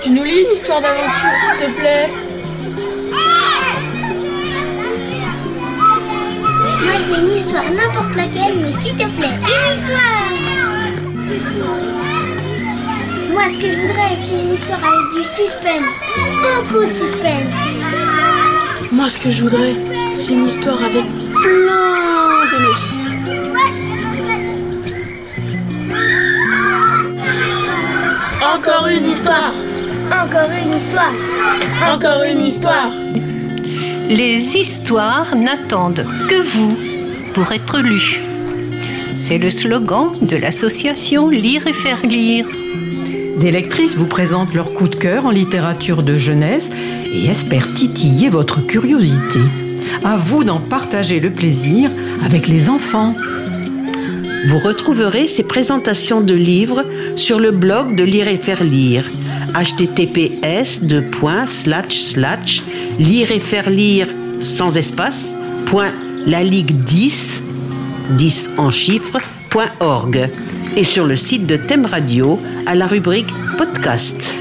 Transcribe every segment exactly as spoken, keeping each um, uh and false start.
Tu nous lis une histoire d'aventure, s'il te plaît? Moi, je veux une histoire, n'importe laquelle, mais s'il te plaît, une histoire! Moi, ce que je voudrais, c'est une histoire avec du suspense. Beaucoup de suspense. Moi, ce que je voudrais, c'est une histoire avec plein d'émotions. Encore une histoire. Encore une histoire. Encore une histoire. Les histoires n'attendent que vous pour être lues. C'est le slogan de l'association Lire et Faire Lire. Des lectrices vous présentent leur coup de cœur en littérature de jeunesse et espèrent titiller votre curiosité. À vous d'en partager le plaisir avec les enfants. Vous retrouverez ces présentations de livres sur le blog de Lire et Faire Lire. h t t p s deux points slash slash lire et faire lire sans espace point la ligue dix dix en chiffres point org et sur le site de Thème Radio à la rubrique podcast.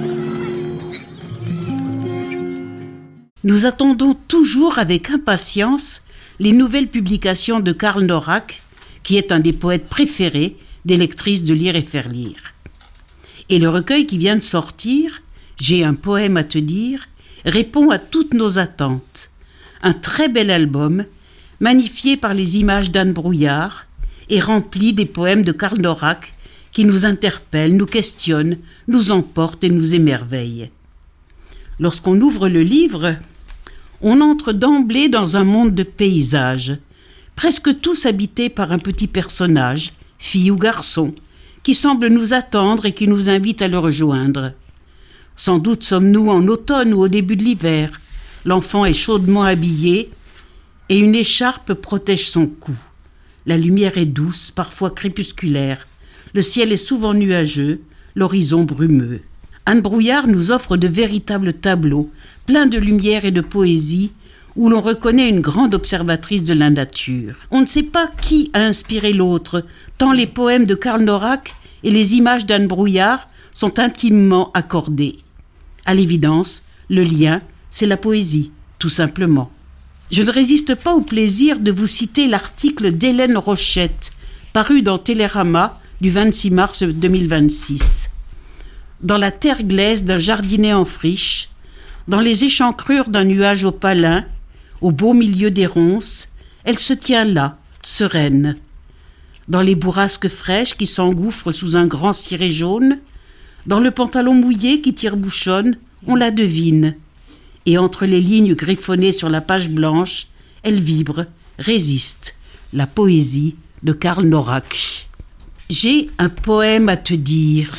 Nous attendons toujours avec impatience les nouvelles publications de Karl Norak, qui est un des poètes préférés des lectrices de Lire et Faire Lire. Et le recueil qui vient de sortir, J'ai un poème à te dire, répond à toutes nos attentes. Un très bel album, magnifié par les images d'Anne Brouillard et rempli des poèmes de Karl Norak qui nous interpellent, nous questionnent, nous emportent et nous émerveillent. Lorsqu'on ouvre le livre, on entre d'emblée dans un monde de paysages, presque tous habités par un petit personnage, fille ou garçon, qui semble nous attendre et qui nous invite à le rejoindre. Sans doute sommes-nous en automne ou au début de l'hiver. L'enfant est chaudement habillé et une écharpe protège son cou. La lumière est douce, parfois crépusculaire. Le ciel est souvent nuageux, l'horizon brumeux. Anne Brouillard nous offre de véritables tableaux, pleins de lumière et de poésie, où l'on reconnaît une grande observatrice de la nature. On ne sait pas qui a inspiré l'autre, tant les poèmes de Karl Norak et les images d'Anne Brouillard sont intimement accordés. À l'évidence, le lien, c'est la poésie, tout simplement. Je ne résiste pas au plaisir de vous citer l'article d'Hélène Rochette, paru dans Télérama du vingt-six mars deux mille vingt-six. Dans la terre glaise d'un jardinet en friche, dans les échancrures d'un nuage opalin, au beau milieu des ronces, elle se tient là, sereine. Dans les bourrasques fraîches qui s'engouffrent sous un grand ciré jaune, dans le pantalon mouillé qui tire-bouchonne, on la devine. Et entre les lignes griffonnées sur la page blanche, elle vibre, résiste, la poésie de Karl Norak. J'ai un poème à te dire.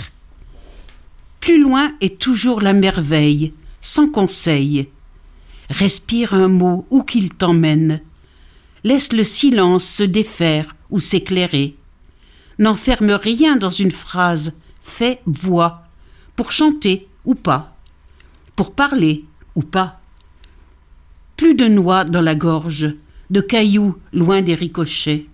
Plus loin est toujours la merveille, sans conseil. Respire un mot où qu'il t'emmène. Laisse le silence se défaire ou s'éclairer. N'enferme rien dans une phrase, fais voix, pour chanter ou pas, pour parler ou pas. Plus de noix dans la gorge, de cailloux loin des ricochets.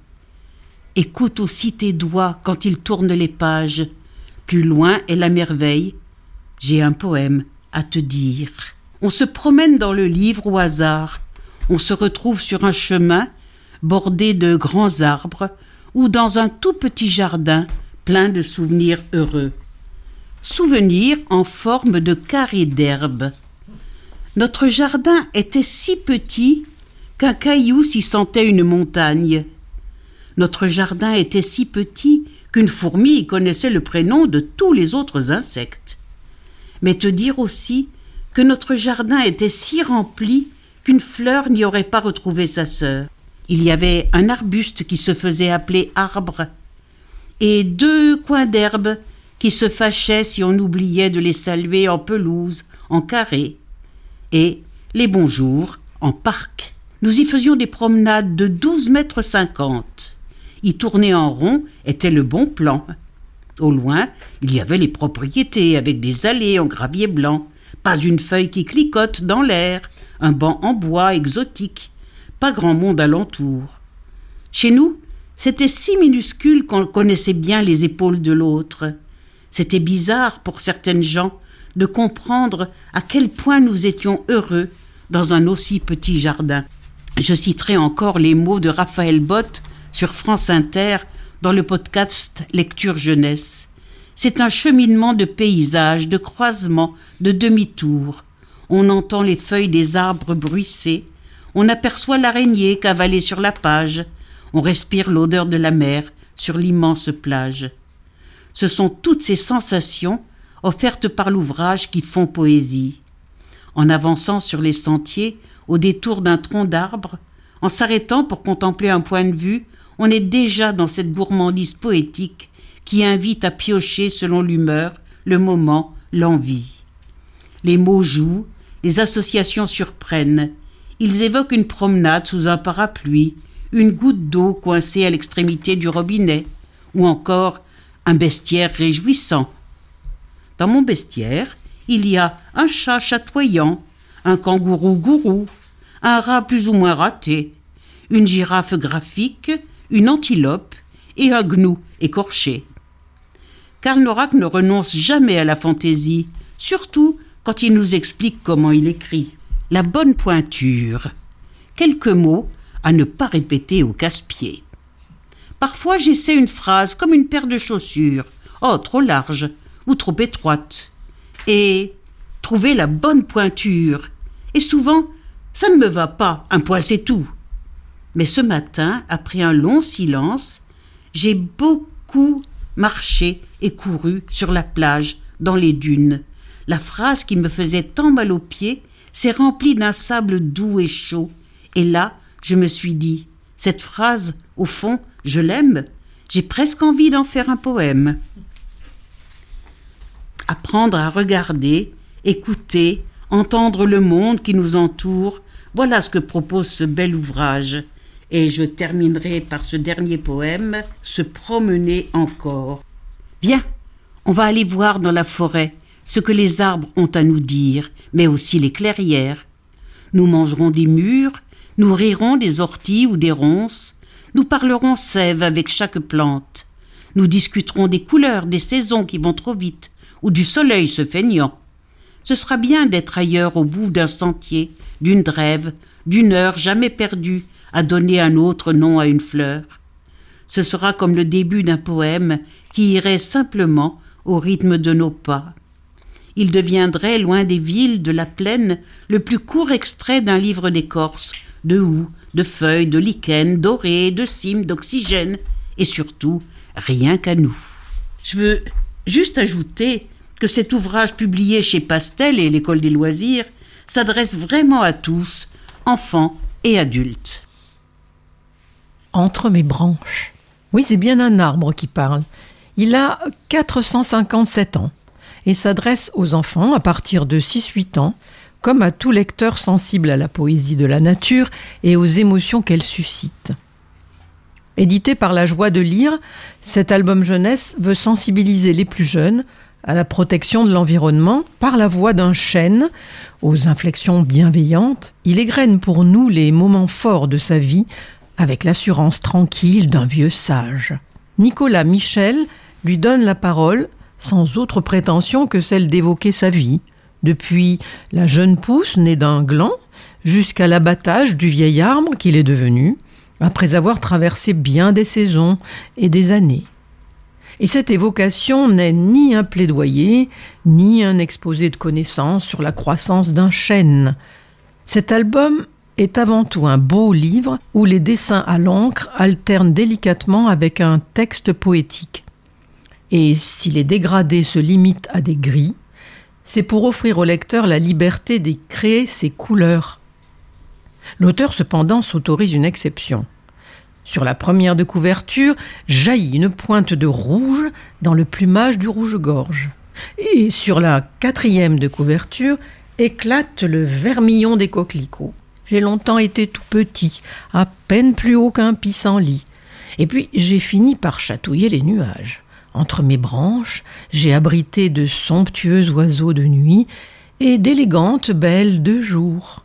Écoute aussi tes doigts quand ils tournent les pages. Plus loin est la merveille. J'ai un poème à te dire. On se promène dans le livre au hasard. On se retrouve sur un chemin bordé de grands arbres ou dans un tout petit jardin plein de souvenirs heureux. Souvenirs en forme de carrés d'herbe. Notre jardin était si petit qu'un caillou s'y sentait une montagne. Notre jardin était si petit qu'une fourmi y connaissait le prénom de tous les autres insectes. Mais te dire aussi que notre jardin était si rempli qu'une fleur n'y aurait pas retrouvé sa sœur. Il y avait un arbuste qui se faisait appeler arbre et deux coins d'herbe qui se fâchaient si on oubliait de les saluer en pelouse, en carré, et les bonjours en parc. Nous y faisions des promenades de douze mètres cinquante. Y tourner en rond était le bon plan. Au loin, il y avait les propriétés avec des allées en gravier blanc, pas une feuille qui cliquote dans l'air, un banc en bois exotique, pas grand monde alentour. Chez nous, c'était si minuscule qu'on connaissait bien les épaules de l'autre. C'était bizarre pour certaines gens de comprendre à quel point nous étions heureux dans un aussi petit jardin. Je citerai encore les mots de Raphaël Bott sur France Inter dans le podcast Lecture Jeunesse. C'est un cheminement de paysages, de croisements, de demi-tours. On entend les feuilles des arbres bruisser, on aperçoit l'araignée cavaler sur la page, on respire l'odeur de la mer sur l'immense plage. Ce sont toutes ces sensations offertes par l'ouvrage qui font poésie. En avançant sur les sentiers, au détour d'un tronc d'arbre, en s'arrêtant pour contempler un point de vue, on est déjà dans cette gourmandise poétique qui invite à piocher selon l'humeur, le moment, l'envie. Les mots jouent, les associations surprennent. Ils évoquent une promenade sous un parapluie, une goutte d'eau coincée à l'extrémité du robinet, ou encore un bestiaire réjouissant. Dans mon bestiaire, il y a un chat chatoyant, un kangourou gourou, un rat plus ou moins raté, une girafe graphique, une antilope et un gnou écorché. Karl Norak ne renonce jamais à la fantaisie, surtout quand il nous explique comment il écrit. La bonne pointure. Quelques mots à ne pas répéter au casse-pied. Parfois j'essaie une phrase comme une paire de chaussures, oh trop large ou trop étroite, et trouver la bonne pointure. Et souvent, ça ne me va pas, un point c'est tout. Mais ce matin, après un long silence, j'ai beaucoup marché et couru sur la plage, dans les dunes. La phrase qui me faisait tant mal aux pieds s'est remplie d'un sable doux et chaud. Et là, je me suis dit, cette phrase, au fond, je l'aime, j'ai presque envie d'en faire un poème. Apprendre à regarder, écouter, entendre le monde qui nous entoure, voilà ce que propose ce bel ouvrage. Et je terminerai par ce dernier poème, Se promener encore. Viens, on va aller voir dans la forêt ce que les arbres ont à nous dire, mais aussi les clairières. Nous mangerons des mûres, nous rirons des orties ou des ronces, nous parlerons sève avec chaque plante. Nous discuterons des couleurs, des saisons qui vont trop vite, ou du soleil se feignant. Ce sera bien d'être ailleurs au bout d'un sentier, d'une drève, d'une heure jamais perdue, à donner un autre nom à une fleur. Ce sera comme le début d'un poème qui irait simplement au rythme de nos pas. Il deviendrait, loin des villes, de la plaine, le plus court extrait d'un livre d'écorce, de houx, de feuilles, de lichens, dorés, de cimes, d'oxygène, et surtout, rien qu'à nous. Je veux juste ajouter que cet ouvrage publié chez Pastel et l'École des loisirs s'adresse vraiment à tous, enfants et adultes. Entre mes branches. Oui, c'est bien un arbre qui parle. Il a quatre cent cinquante-sept ans et s'adresse aux enfants à partir de six huit ans, comme à tout lecteur sensible à la poésie de la nature et aux émotions qu'elle suscite. Édité par La Joie de lire, cet album jeunesse veut sensibiliser les plus jeunes à la protection de l'environnement par la voix d'un chêne aux inflexions bienveillantes. Il égrène pour nous les moments forts de sa vie avec l'assurance tranquille d'un vieux sage. Nicolas Michel lui donne la parole sans autre prétention que celle d'évoquer sa vie, depuis la jeune pousse née d'un gland jusqu'à l'abattage du vieil arbre qu'il est devenu, après avoir traversé bien des saisons et des années. Et cette évocation n'est ni un plaidoyer, ni un exposé de connaissances sur la croissance d'un chêne. Cet album est avant tout un beau livre où les dessins à l'encre alternent délicatement avec un texte poétique. Et si les dégradés se limitent à des gris, c'est pour offrir au lecteur la liberté d'y créer ses couleurs. L'auteur cependant s'autorise une exception. Sur la première de couverture jaillit une pointe de rouge dans le plumage du rouge-gorge. Et sur la quatrième de couverture éclate le vermillon des coquelicots. J'ai longtemps été tout petit, à peine plus haut qu'un pissenlit. Et puis j'ai fini par chatouiller les nuages. Entre mes branches, j'ai abrité de somptueux oiseaux de nuit et d'élégantes belles de jour.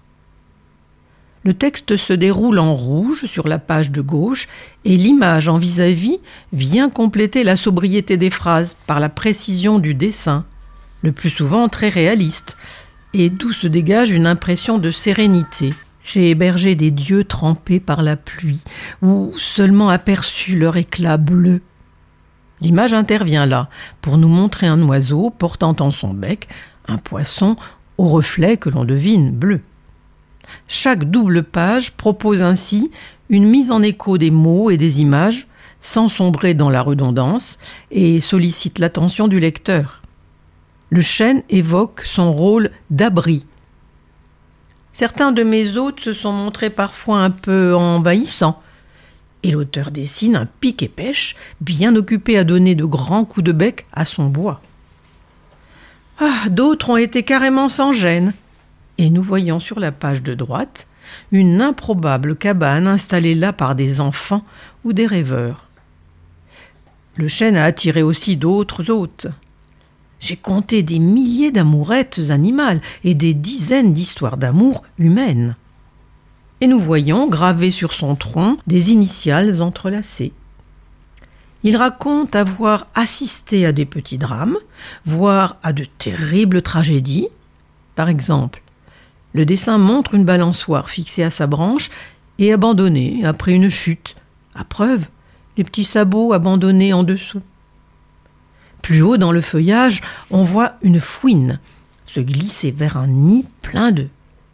Le texte se déroule en rouge sur la page de gauche et l'image en vis-à-vis vient compléter la sobriété des phrases par la précision du dessin. le plus souvent très réalistes, et d'où se dégage une impression de sérénité. J'ai hébergé des dieux trempés par la pluie, ou seulement aperçu leur éclat bleu. L'image intervient là, pour nous montrer un oiseau portant en son bec un poisson au reflet que l'on devine bleu. Chaque double page propose ainsi une mise en écho des mots et des images, sans sombrer dans la redondance, et sollicite l'attention du lecteur. Le chêne évoque son rôle d'abri. Certains de mes hôtes se sont montrés parfois un peu envahissants, et l'auteur dessine un pic et pêche bien occupé à donner de grands coups de bec à son bois. Ah, d'autres ont été carrément sans gêne, et nous voyons sur la page de droite une improbable cabane installée là par des enfants ou des rêveurs. Le chêne a attiré aussi d'autres hôtes. J'ai compté des milliers d'amourettes animales et des dizaines d'histoires d'amour humaines. Et nous voyons gravées sur son tronc des initiales entrelacées. Il raconte avoir assisté à des petits drames, voire à de terribles tragédies. Par exemple, le dessin montre une balançoire fixée à sa branche et abandonnée après une chute. À preuve, les petits sabots abandonnés en dessous. Plus haut dans le feuillage, on voit une fouine se glisser vers un nid plein d'œufs.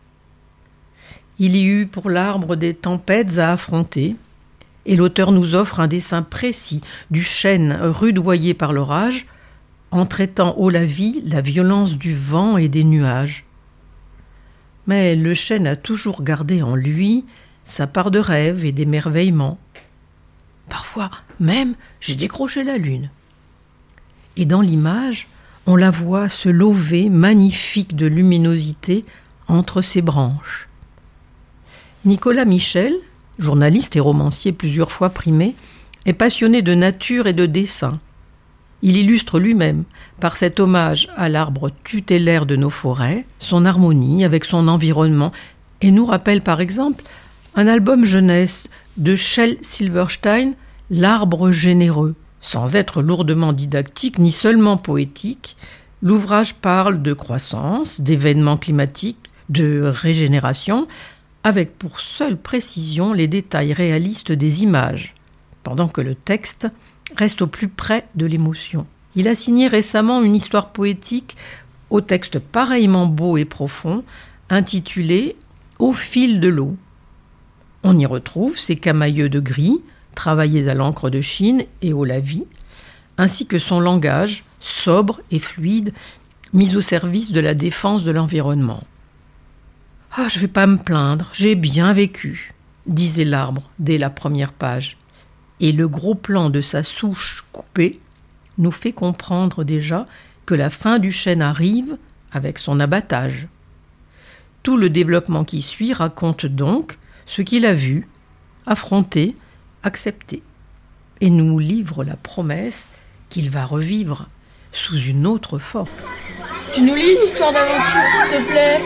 Il y eut pour l'arbre des tempêtes à affronter, et l'auteur nous offre un dessin précis du chêne rudoyé par l'orage, en traitant haut la vie la violence du vent et des nuages. Mais le chêne a toujours gardé en lui sa part de rêve et d'émerveillement. Parfois même, j'ai décroché la lune. Et dans l'image, on la voit se lever magnifique de luminosité entre ses branches. Nicolas Michel, journaliste et romancier plusieurs fois primé, est passionné de nature et de dessin. Il illustre lui-même, par cet hommage à l'arbre tutélaire de nos forêts, son harmonie avec son environnement, et nous rappelle par exemple un album jeunesse de Shel Silverstein, L'arbre généreux. Sans être lourdement didactique ni seulement poétique, l'ouvrage parle de croissance, d'événements climatiques, de régénération, avec pour seule précision les détails réalistes des images, pendant que le texte reste au plus près de l'émotion. Il a signé récemment une histoire poétique au texte pareillement beau et profond, intitulé « Au fil de l'eau ». On y retrouve ses camailleux de gris, travaillés à l'encre de Chine et au lavis, ainsi que son langage, sobre et fluide, mis au service de la défense de l'environnement. « Ah, je ne vais pas me plaindre, j'ai bien vécu », disait l'arbre dès la première page. Et le gros plan de sa souche coupée nous fait comprendre déjà que la fin du chêne arrive avec son abattage. Tout le développement qui suit raconte donc ce qu'il a vu, affronté, accepté, et nous livre la promesse qu'il va revivre sous une autre forme. Tu nous lis une histoire d'aventure, s'il te plaît?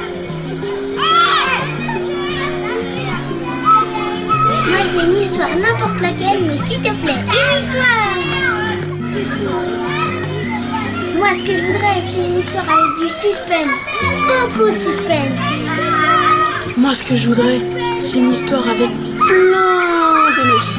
Moi, je veux une histoire, n'importe laquelle, mais s'il te plaît, une histoire. Moi, ce que je voudrais, c'est une histoire avec du suspense. Beaucoup de suspense. Moi, ce que je voudrais, c'est une histoire avec plein de magie.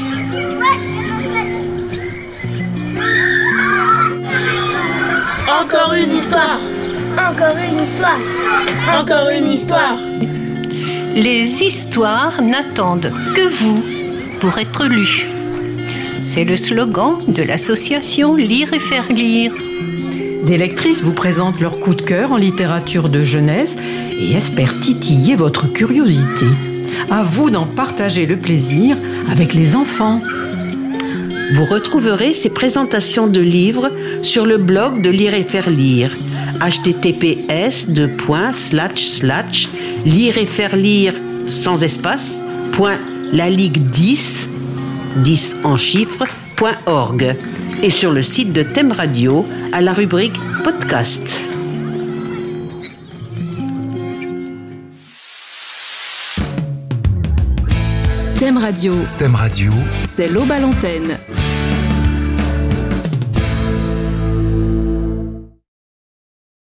Encore une histoire. Encore une histoire. Encore une histoire. Les histoires n'attendent que vous pour être lues. C'est le slogan de l'association Lire et Faire Lire. Des lectrices vous présentent leur coup de cœur en littérature de jeunesse et espèrent titiller votre curiosité. À vous d'en partager le plaisir avec les enfants. Vous retrouverez ces présentations de livres sur le blog de Lire et Faire Lire. h t t p s deux points slash slash lire et faire lire sans espace point la ligue dix dix en chiffres point org et sur le site de Thème Radio à la rubrique podcast. Thème Radio. Thème Radio. C'est l'Aube à l'antenne.